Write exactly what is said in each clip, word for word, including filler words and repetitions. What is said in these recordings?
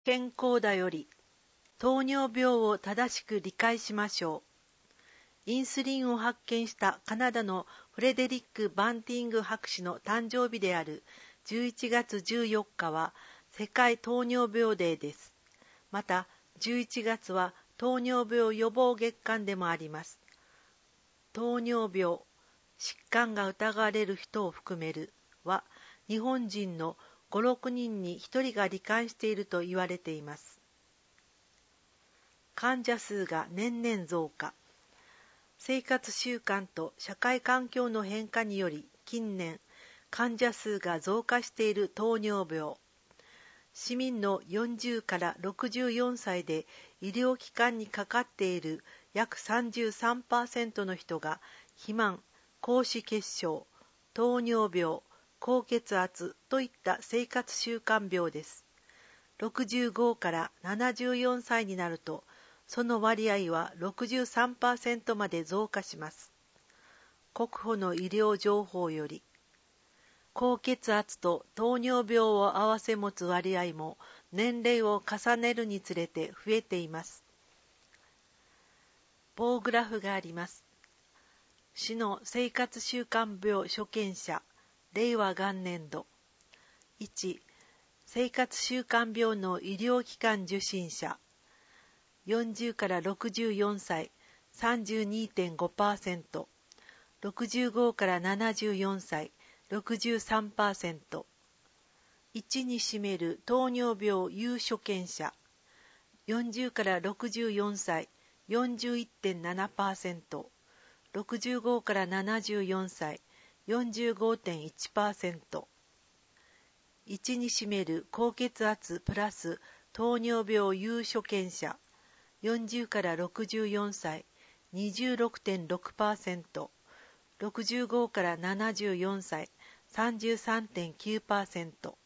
健康だより糖尿病を正しく理解しましょう。インスリンを発見したカナダのフレデリック・バンティング博士の誕生日であるじゅういちがつじゅうよっかは世界糖尿病デーです。またじゅういちがつは糖尿病予防月間でもあります。糖尿病、疾患が疑われる人を含めるは日本人のご、ろくにんにひとりが罹患していると言われています。患者数が年々増加。生活習慣と社会環境の変化により近年患者数が増加している糖尿病。市民のよんじゅうからろくじゅうよんさいで医療機関にかかっている約 さんじゅうさんパーセント の人が肥満、高脂血症、糖尿病、高血圧といった生活習慣病です。ろくじゅうごからななじゅうよんさいになるとその割合は ろくじゅうさんパーセント まで増加します。国保の医療情報より、高血圧と糖尿病を併せ持つ割合も年齢を重ねるにつれて増えています。棒グラフがあります。市の生活習慣病所見者、令和元年度。いち、生活習慣病の医療機関受診者。よんじゅうからろくじゅうよんさい、さんじゅうにてんごパーセント。ろくじゅうごからななじゅうよんさい、ろくじゅうさんパーセント。いちに占める糖尿病有所見者。よんじゅうからろくじゅうよんさい、よんじゅういってんななパーセント。ろくじゅうごからななじゅうよんさい、よんじゅうごてんいちパーセント。いちに占める高血圧プラス糖尿病有所見者。よんじゅうからろくじゅうよんさい、にじゅうろくてんろくパーセント。ろくじゅうごからななじゅうよんさい、さんじゅうさんてんきゅうパーセント。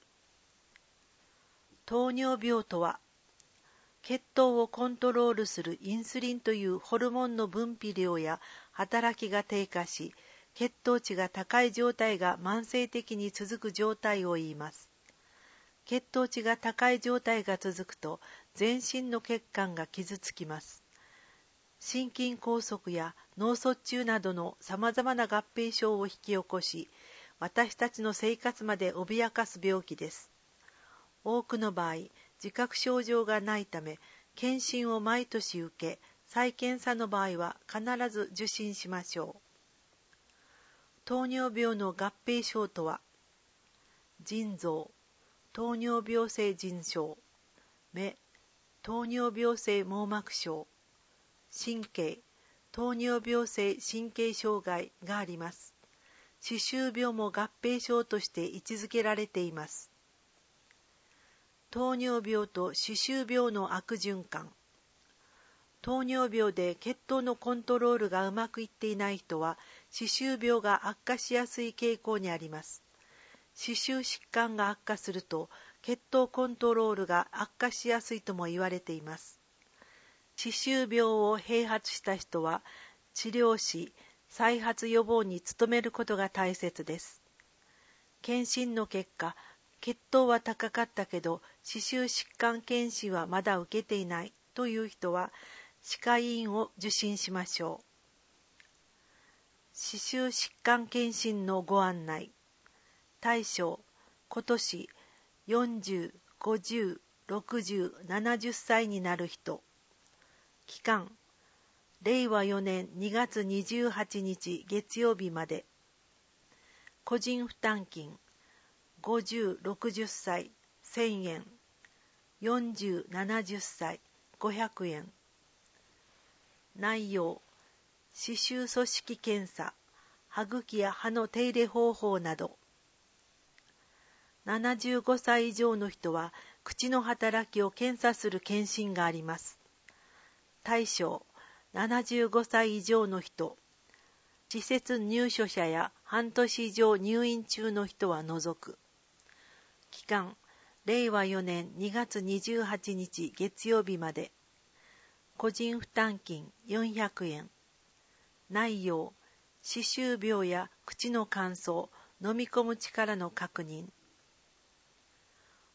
糖尿病とは、血糖をコントロールするインスリンというホルモンの分泌量や働きが低下し、血糖値が高い状態が慢性的に続く状態を言います。血糖値が高い状態が続くと、全身の血管が傷つきます。心筋梗塞や脳卒中などのさまざまな合併症を引き起こし、私たちの生活まで脅かす病気です。多くの場合、自覚症状がないため、検診を毎年受け、再検査の場合は必ず受診しましょう。糖尿病の合併症とは、腎臓、糖尿病性腎症、目、糖尿病性網膜症、神経、糖尿病性神経障害があります。歯周病も合併症として位置づけられています。糖尿病と歯周病の悪循環。糖尿病で血糖のコントロールがうまくいっていない人は、歯周病が悪化しやすい傾向にあります。歯周疾患が悪化すると、血糖コントロールが悪化しやすいとも言われています。歯周病を併発した人は、治療し、再発予防に努めることが大切です。検診の結果、血糖は高かったけど、歯周疾患検診はまだ受けていないという人は、歯科医院を受診しましょう。歯周疾患検診のご案内。対象、今年よんじゅう、ごじゅう、ろくじゅう、ななじゅっさいになる人。期間、れいわよねんにがつにじゅうはちにち月曜日まで。個人負担金、ごじゅう、ろくじゅっさい、せんえん。よんじゅう、ななじゅっさい、ごひゃくえん。内容、歯周組織検査、歯茎や歯の手入れ方法など。ななじゅうごさい以上の人は、口の働きを検査する検診があります。対象、ななじゅうごさい以上の人、施設入所者や半年以上入院中の人は除く。期間、れいわよねんにがつにじゅうはちにち月曜日まで。個人負担金よんひゃくえん。内容、歯周病や口の乾燥、飲み込む力の確認。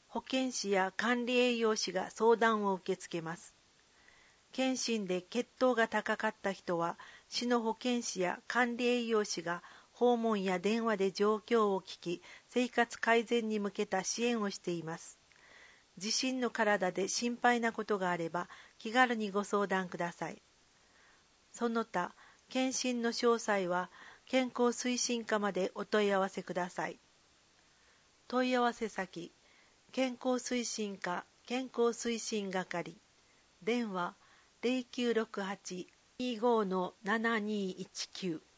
保健師や管理栄養士が相談を受け付けます。検診で血糖が高かった人は、市の保健師や管理栄養士が訪問や電話で状況を聞き、生活改善に向けた支援をしています。自身の体で心配なことがあれば、気軽にご相談ください。その他、検診の詳細は、健康推進課までお問い合わせください。問い合わせ先、健康推進課健康推進係、電話 ゼロきゅうろくはち にじゅうご ななにいちきゅう